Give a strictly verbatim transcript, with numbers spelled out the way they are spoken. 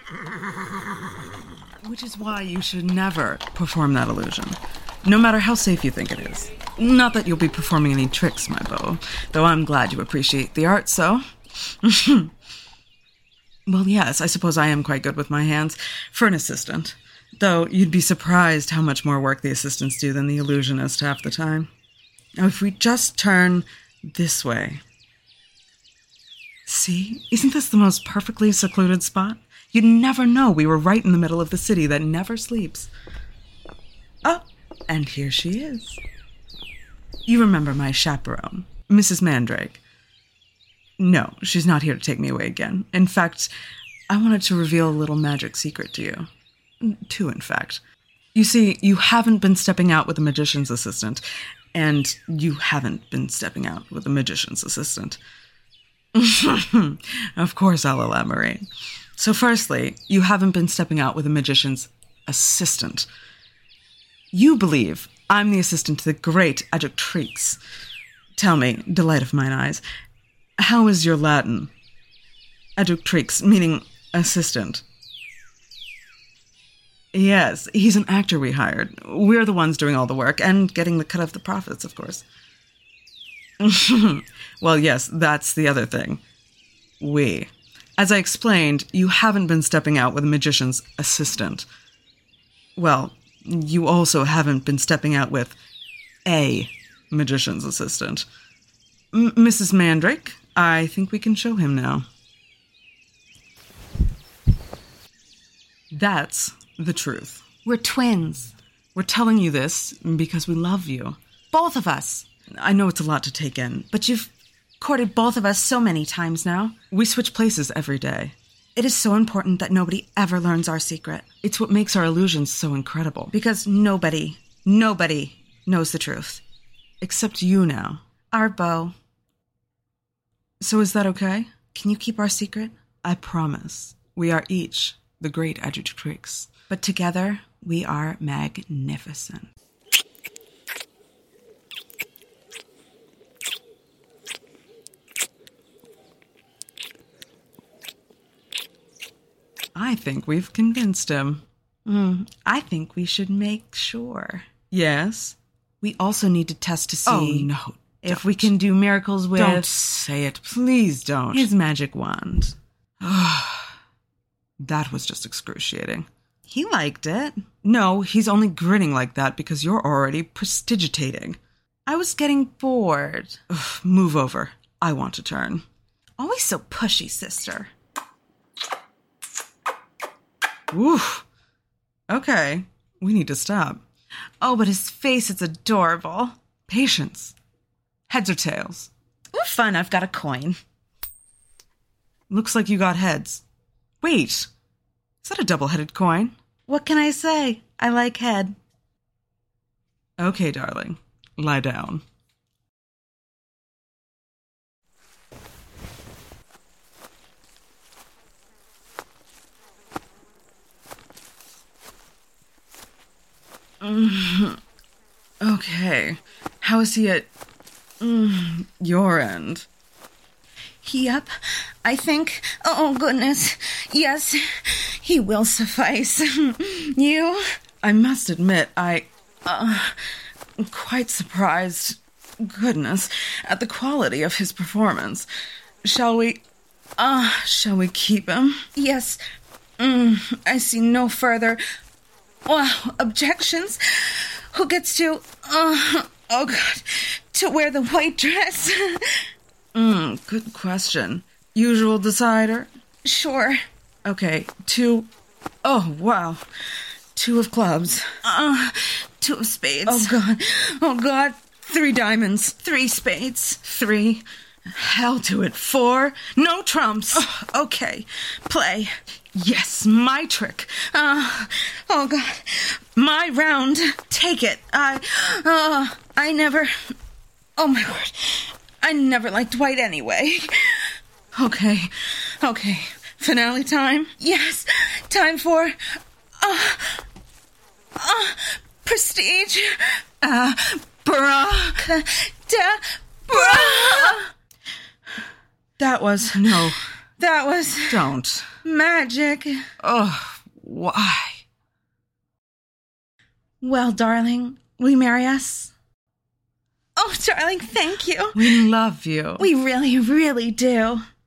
Which is why you should never perform that illusion, no matter how safe you think it is. Not that you'll be performing any tricks, my beau, though I'm glad you appreciate the art, so... Well, yes, I suppose I am quite good with my hands, for an assistant. Though you'd be surprised how much more work the assistants do than the illusionist half the time. Now, if we just turn this way... See? Isn't this the most perfectly secluded spot? You'd never know we were right in the middle of the city that never sleeps. Oh, and here she is. You remember my chaperone, Missus Mandrake. No, she's not here to take me away again. In fact, I wanted to reveal a little magic secret to you. Two, in fact. You see, you haven't been stepping out with a magician's assistant, and you haven't been stepping out with a magician's assistant. Of course I'll elaborate. So firstly, you haven't been stepping out with a magician's assistant. You believe I'm the assistant to the great Adjutrix. Tell me, delight of mine eyes, how is your Latin? Adjutrix, meaning assistant. Yes, he's an actor we hired. We're the ones doing all the work and getting the cut of the profits, of course. Well, yes, that's the other thing. We. As I explained, you haven't been stepping out with a magician's assistant. Well, you also haven't been stepping out with a magician's assistant. M- Missus Mandrake, I think we can show him now. That's the truth. We're twins. We're telling you this because we love you. Both of us. I know it's a lot to take in, But you've courted both of us so many times now. we switch places every day. It is so important that nobody ever learns our secret. It's what makes our illusions so incredible. Because nobody, nobody knows the truth. Except you now. Our beau. So is that okay? Can you keep our secret? I promise. We are each the great Adjutrix. But together, we are magnificent. I think we've convinced him. Mm, I think we should make sure. Yes? We also need to test to see Oh, no. if don't. we can do miracles with Don't say it. Please don't. his magic wand. That was just excruciating. He liked it. No, he's only grinning like that because you're already prestidigitating. I was getting bored. Ugh, move over. I want to turn. Always so pushy, sister. Oof. Okay, we need to stop. Oh, but his face is adorable. Patience. Heads or tails? Ooh, fun, I've got a coin. Looks like you got heads. Wait, is that a double-headed coin? What can I say? I like head. Okay, darling. Lie down. Mm, okay. How is he at mm, your end? Yep, I think. Oh, goodness. Yes, he will suffice. You? I must admit, I, uh, am quite surprised, goodness, at the quality of his performance. Shall we, uh, shall we keep him? Yes. Mm, I see no further, well, objections. Who gets to, uh, oh, God, to wear the white dress? Mm, good question. Usual decider? Sure. Okay, two, oh, wow, two of clubs. Uh, two of spades. Oh, God, Oh, God. three diamonds. Three spades. Three. Hell to it. Four. No trumps. Oh, okay. Play. Yes, my trick. Uh, oh, God. My round. Take it. I, uh, I never, oh, my word. I never liked white anyway. Okay, okay. Finale time? Yes. Time for, uh, uh, prestige. Uh, bruh. Da, bruh. That was, no, That was Don't. magic. Oh, why? Well, darling, will you marry us? Oh, darling, thank you. We love you. We really, really do.